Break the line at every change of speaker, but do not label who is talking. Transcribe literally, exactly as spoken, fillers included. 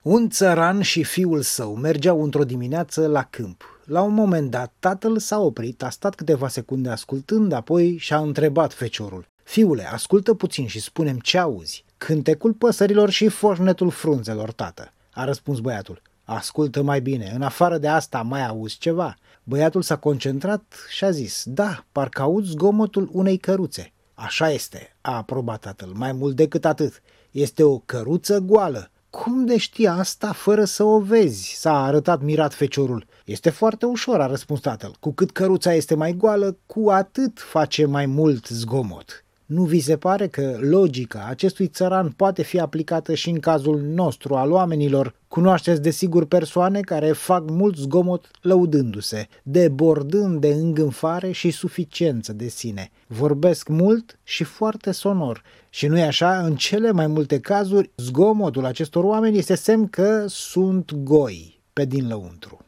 Un țăran și fiul său mergeau într-o dimineață la câmp. La un moment dat, tatăl s-a oprit, a stat câteva secunde ascultând, apoi și-a întrebat feciorul: "Fiule, ascultă puțin și spune-mi ce auzi." "Cântecul păsărilor și foșnetul frunzelor, tată," a răspuns băiatul. "Ascultă mai bine, în afară de asta mai auzi ceva?" Băiatul s-a concentrat și a zis: "Da, parcă aud zgomotul unei căruțe." "Așa este," a aprobat tatăl, "mai mult decât atât. Este o căruță goală." "Cum de știi asta fără să o vezi?" s-a arătat mirat feciorul. "Este foarte ușor," a răspuns tatăl. "Cu cât căruța este mai goală, cu atât face mai mult zgomot." Nu vi se pare că logica acestui țăran poate fi aplicată și în cazul nostru al oamenilor? Cunoașteți desigur persoane care fac mult zgomot lăudându-se, debordând de îngânfare și suficiență de sine. Vorbesc mult și foarte sonor. Și nu-i așa? În cele mai multe cazuri, zgomotul acestor oameni este semn că sunt goi pe din lăuntru.